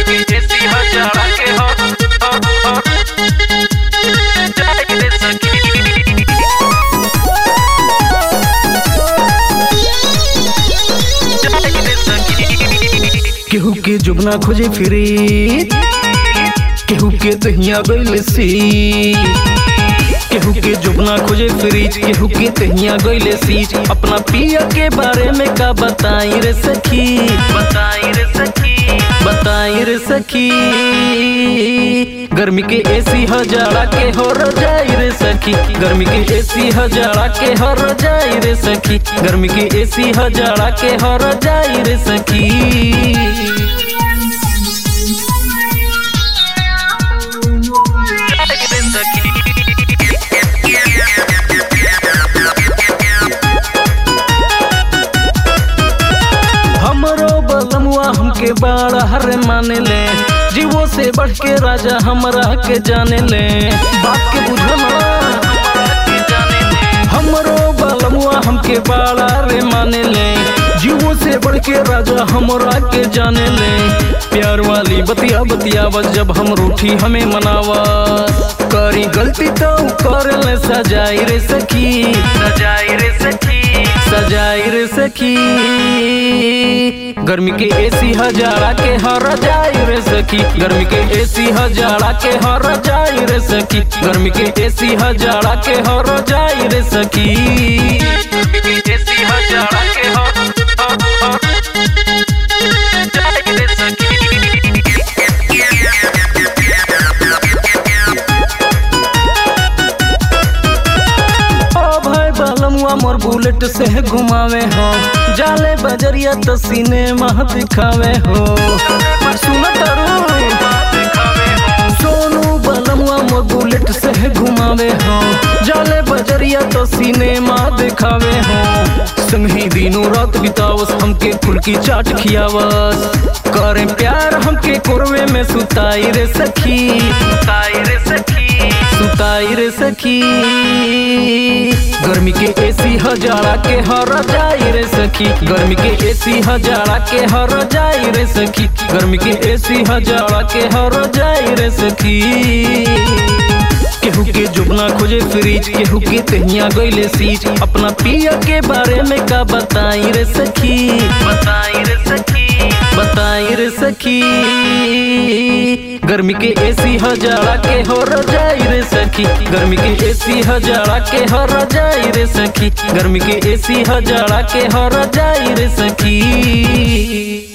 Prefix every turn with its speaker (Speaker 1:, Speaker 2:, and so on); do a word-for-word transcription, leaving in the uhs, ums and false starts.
Speaker 1: के एसी हजारा के हो हो हो जाई रे सखी केहू के जुबना खोजे फिरी केहू के तहिया गइल सी केहू के जुबना खोजे फ्रिज केहू के तहिया गइल सी अपना पिया के बारे में का बताई रे सखी बताई रे सखी बताई रे सखी गर्मी के एसी हजारा के हो रजाई रे सखी गर्मी के एसी हजारा के हो रजाई रे सखी गर्मी के एसी हजारा के हो रजाई रे सखी हमके बाड़ा हरे माने ले जीवो से बढ़ के राजा हमरा के जाने ले बात के बुझना हमरो बालमुआ हमके बाड़ा रे माने ले जीवो से बढ़ के राजा हमरा के जाने ले प्यार वाली बतिया बतिया बस जब हम रूठी हमें मनावा करी गलती तो कर ले सजाई रे सखी सजाई रे सखी सजाई रे सखी गर्मी के एसी हजारा के हर जाई रे सखी गर्मी के एसी हजारा के हर जाई रे सखी गर्मी के एसी हजारा के हर जाई रे सखी एसी हजारा के हर जाई रे सखी मोर बुलेट से घुमावे हो जाले बजरिया तो सिनेमा दिखावे हो सोनू बलमुआ मोर बुलेट से घुमावे हो जाले बजरिया तो सिनेमा दिखावे हो संगी दिनों रात बितावस हमके फुल की चाट खियावस करे प्यार हमके कोरवे में सुताई रे सखी सुताई रे सखी सुताई रे सखी गर्मी के एसी हजारा के हर जाई रे सखी गर्मी के एसी हजारा के हर जाई रे सखी गर्मी के एसी हजारा के हर जाई रे सखी केहू के जुबना खोजे फ्रिज केहू के तहिया गइले सीज अपना पिया के बारे में का बताई रे सखी बताई रे सखी बताई रे सखी गर्मी के एसी हजारा के हो रजाई रे सखी गर्मी के एसी हजारा के हो रजाई रे सखी गर्मी के एसी हजारा के हो रजाई रे सखी।